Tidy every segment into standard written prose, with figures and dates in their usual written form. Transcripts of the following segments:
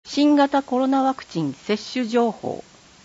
新型コロナワクチン接種情報、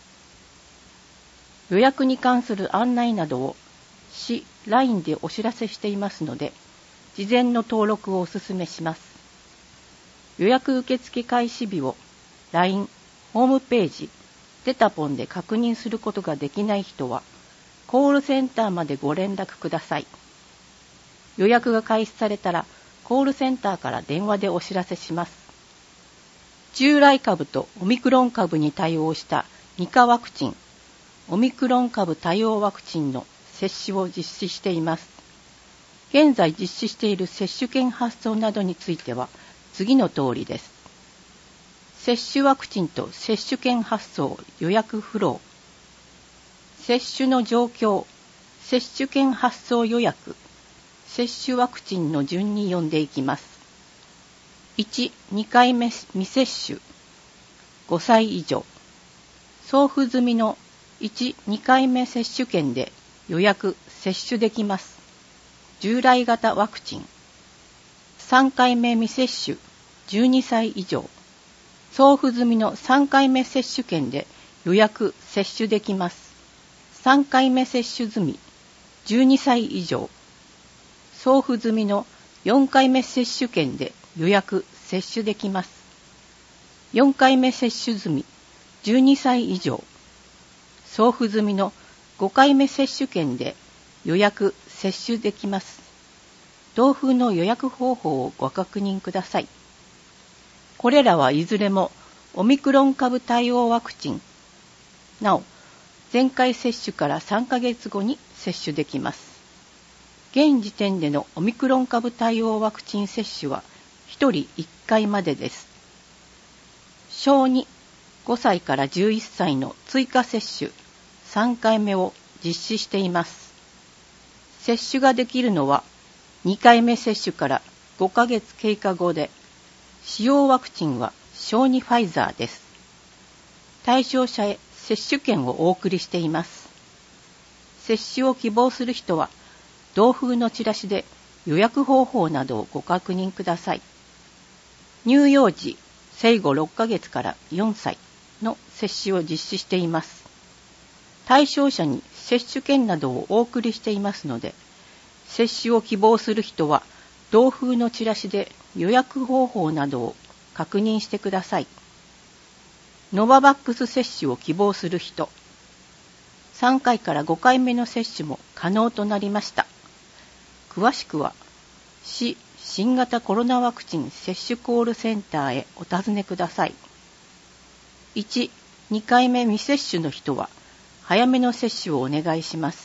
予約に関する案内などを市 LINE でお知らせしていますので、事前の登録をお勧めします。予約受付開始日を LINE ホームページデタポンで確認することができない人は、コールセンターまでご連絡ください。予約が開始されたら、コールセンターから電話でお知らせします。従来株とオミクロン株に対応した2価ワクチン、オミクロン株対応ワクチンの接種を実施しています。現在実施している接種券発送などについては次の通りです。接種ワクチンと接種券発送予約フロー、接種の状況、接種券発送予約、接種ワクチンの順に読んでいきます。1、2回目未接種、5歳以上、送付済みの1、2回目接種券で予約・接種できます。従来型ワクチン、3回目未接種、12歳以上、送付済みの3回目接種券で予約・接種できます。3回目接種済み、12歳以上、送付済みの4回目接種券で予約・接種できます。4回目接種済み、12歳以上、送付済みの5回目接種券で予約・接種できます。同封の予約方法をご確認ください。これらはいずれもオミクロン株対応ワクチン。なお、前回接種から3ヶ月後に接種できます。現時点でのオミクロン株対応ワクチン接種は1人1回までです。小2、5歳から11歳の追加接種3回目を実施しています。接種ができるのは2回目接種から5ヶ月経過後で、使用ワクチンは小児ファイザーです。対象者へ接種券をお送りしています。接種を希望する人は、同封のチラシで予約方法などをご確認ください。乳幼児、生後6ヶ月から4歳の接種を実施しています。対象者に接種券などをお送りしていますので、接種を希望する人は、同封のチラシで予約方法などを確認してください。ノババックス接種を希望する人、3回から5回目の接種も可能となりました。詳しくは、市新型コロナワクチン接種コールセンターへお尋ねください。1、2回目未接種の人は、早めの接種をお願いします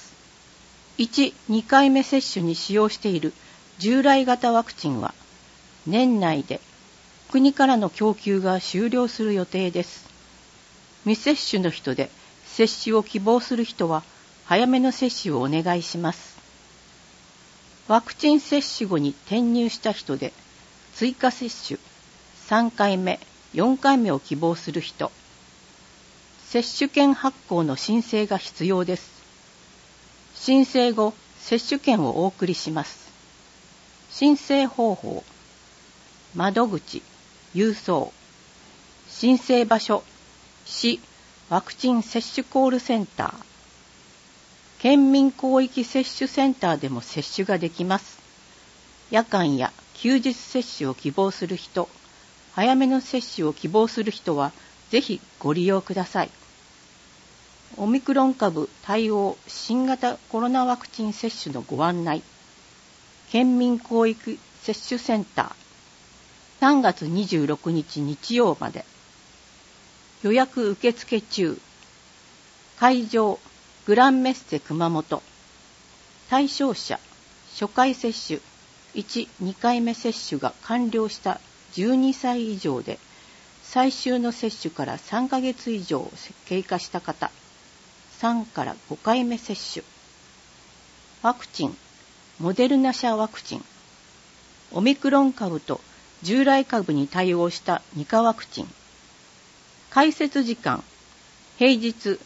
。1、2回目接種に使用している従来型ワクチンは、年内で国からの供給が終了する予定です。未接種の人で接種を希望する人は、早めの接種をお願いします。ワクチン接種後に転入した人で、追加接種3回目、4回目を希望する人、接種券発行の申請が必要です。申請後、接種券をお送りします。申請方法、窓口、郵送、申請場所、市ワクチン接種コールセンター、県民広域接種センターでも接種ができます。夜間や休日接種を希望する人、早めの接種を希望する人は、ぜひご利用ください。オミクロン株対応新型コロナワクチン接種のご案内、県民広域接種センター、3月26日日曜まで。予約受付中。会場、グランメッセ熊本。対象者、初回接種、1、2回目接種が完了した12歳以上で、最終の接種から3ヶ月以上経過した方、3から5回目接種。ワクチン、モデルナ社ワクチン。オミクロン株と従来株に対応した2価ワクチン。開設時間、平日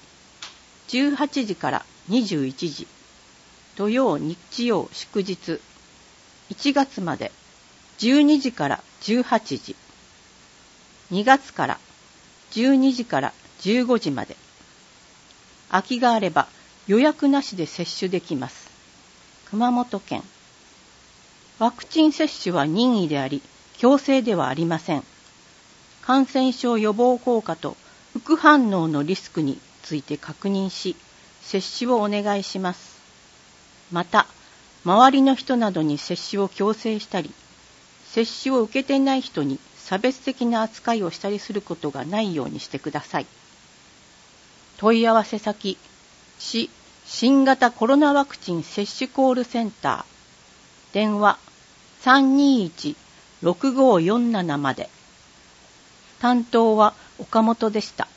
18時から21時、土曜日曜祝日、1月まで12時から18時。 2月から12時から15時まで。空きがあれば予約なしで接種できます。熊本県。ワクチン接種は任意であり、強制ではありません。感染症予防効果と副反応のリスクについて確認し、接種をお願いします。また、周りの人などに接種を強制したり、接種を受けていない人に差別的な扱いをしたりすることがないようにしてください。問い合わせ先、市新型コロナワクチン接種コールセンター、電話 321-6547 まで。担当は岡本でした。